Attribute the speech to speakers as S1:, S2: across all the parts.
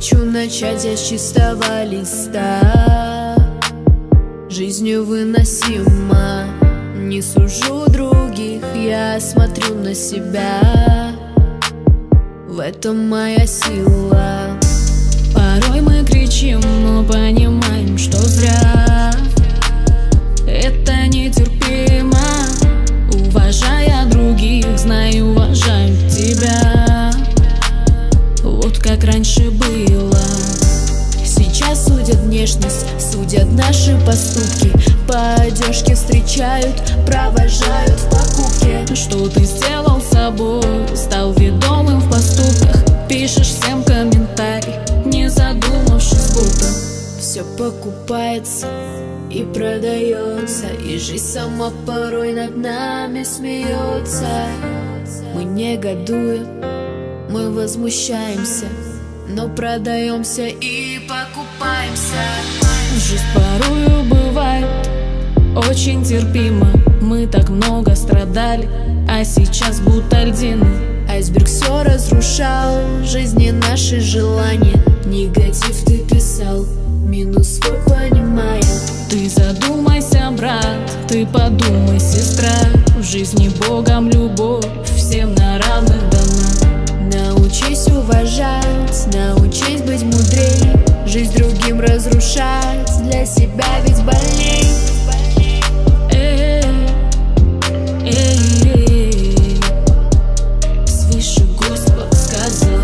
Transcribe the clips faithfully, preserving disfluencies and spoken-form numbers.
S1: Хочу начать я с чистого листа. Жизнь невыносима, не сужу других, я смотрю на себя. В этом моя сила.
S2: Порой мы кричим, но понимаем, что зря. Это нетерпимо. Уважая других, знаю, уважаю тебя. Вот как раньше было.
S1: Сейчас судят внешность, судят наши поступки. По одежке встречают, провожают в покупке.
S2: Что ты сделал с собой, стал ведомым в поступках. Пишешь всем комментарий, не задумавшись будто.
S1: Все покупается и продается, и жизнь сама порой над нами смеется. Мы негодуем, мы возмущаемся, но продаемся и покупаемся.
S2: Жизнь порою бывает очень терпимо. Мы так много страдали, а сейчас будто льдины.
S1: Айсберг все разрушал, жизни наши желания. Негатив ты писал, минус свой понимая.
S2: Ты задумайся, брат, ты подумай, сестра. В жизни Богом любовь всем на равных дана.
S1: Научись уважать, научись быть мудрей. Жизнь другим разрушать, для себя ведь больней.
S2: Эй, эй, эй, свыше Господь сказал.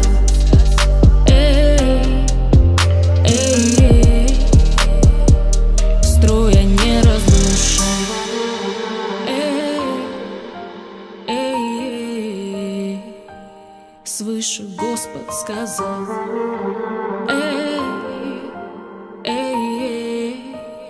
S2: Эй, эй, эй, строя не разрушай. Эй, эй, эй, свыше Господь сказал. Эй, эй, эй,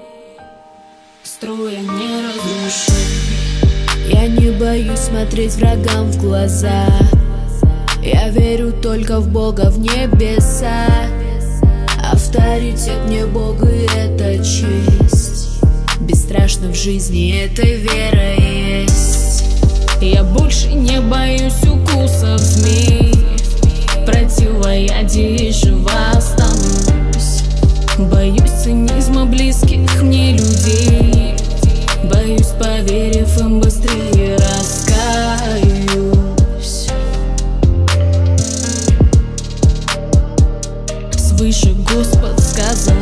S2: строя не разрушай.
S1: Я не боюсь смотреть врагам в глаза. Я верю только в Бога, в небеса. Авторитет мне Бог, и это честь. Бесстрашно в жизни этой вера есть.
S2: Я больше не боюсь укусов змей. Противоядие жива останусь. Боюсь цинизма близких мне людей. Боюсь, поверив им, быстрее раскаюсь. Свыше Господь сказал.